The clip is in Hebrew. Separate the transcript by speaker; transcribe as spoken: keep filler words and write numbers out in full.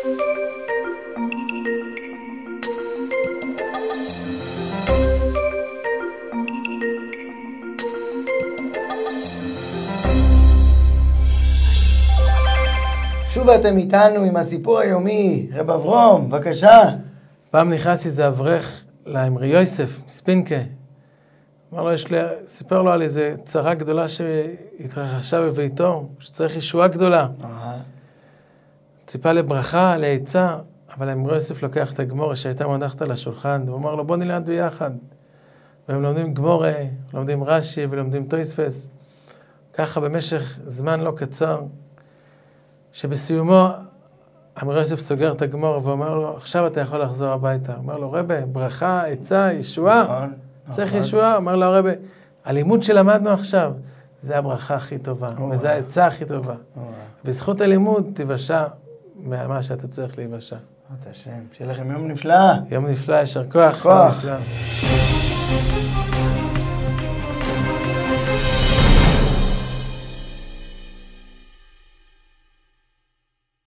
Speaker 1: שוב אתם איתנו עם הסיפור היומי. רב אברום, בבקשה.
Speaker 2: פעם נכנס איזה אברך לאמרי יוסף, מספינקה. אמר לו, יש לי, סיפר לו על איזה צרה גדולה שהתרחשה בביתו, שצריך ישועה גדולה. ציפה לברכה, לעצה, אבל האמרי יוסף לוקח את הגמורה שהייתה מונחת על השולחן, ואומר לו, בוא נלמד ביחד. והם לומדים גמורה, לומדים רש"י ולומדים תוספות. ככה במשך זמן לא קצר, שבסיומו האמרי יוסף סוגר את הגמור ואומר לו, עכשיו אתה יכול לחזור הביתה. אומר לו, רבי, ברכה, עצה, ישועה.
Speaker 1: נכון,
Speaker 2: צריך
Speaker 1: נכון.
Speaker 2: ישועה. אומר לו, רבי, הלימוד שלמדנו עכשיו, זה הברכה הכי טובה, וזה העצה הכי טובה. בזכות הלימוד תיוושע מה שאתה צריך להיוושע.
Speaker 1: בעזרת השם, שיהיה לכם יום נפלא.
Speaker 2: יום נפלא, יישר כוח.
Speaker 1: כוח.
Speaker 2: יום נפלא.